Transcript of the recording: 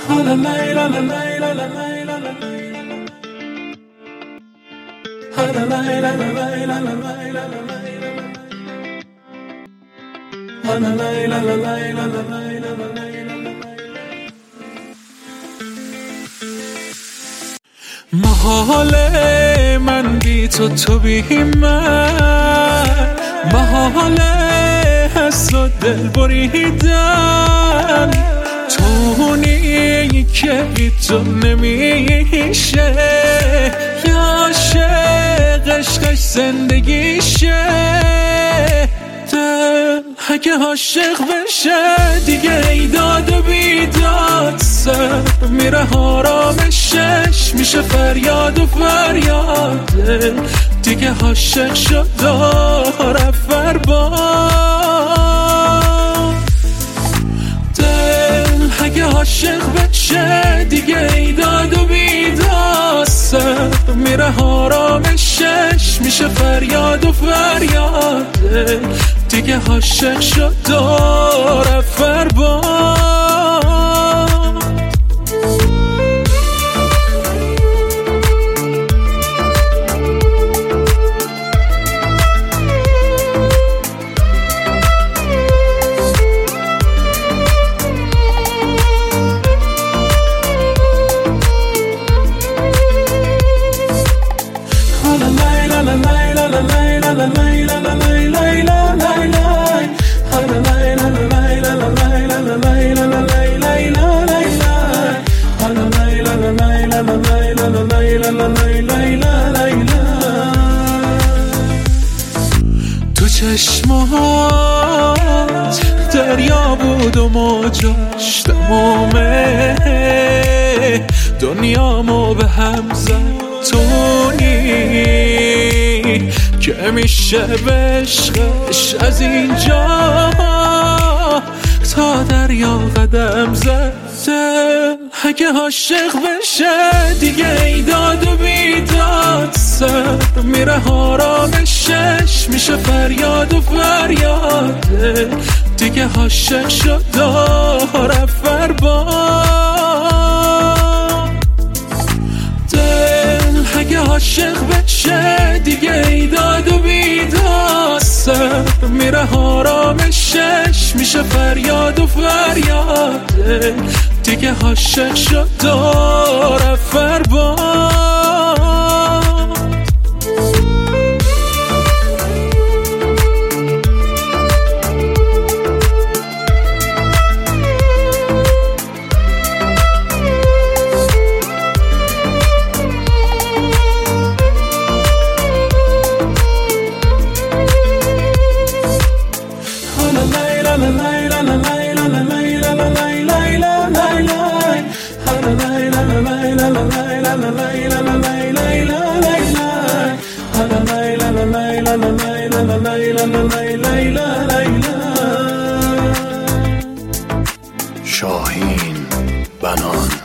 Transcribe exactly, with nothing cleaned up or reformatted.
محاله من بی تو تو بی من، محاله حس و دل بریدن، تونی که بی تو نمیشه، یا عاشق عشقش زندگیشه. دل اگه عاشق بشه دیگه ایداد و بیداد، سر میره آرامشش میشه فریاد و فریاد. دل دیگه عاشق شد داره فرباد. دل اگه عاشق بشه دیگه ایداد و بیداد، سر میره آرامشش میشه فریاد و فریاد. دل دیگه عاشق شد داره فرباد. تو چشمات دریا بود و موجاش تمامه، دنیامو به هم زد. تونی که میشه به عشقش از اینجا تا دریا قدم زد. دل اگه عاشق بشه دیگه ایداد و بیداد، سر میره آرامشش میشه فریاد و فریاد. دل دیگه عاشق شد داره فرباد. دل اگه عاشق بشه دیگه ایداد و بیداد، سر میره آرامشش میشه فریاد و فریاد. دل دیگه عاشق شد داره فرباد. شاهین بنان.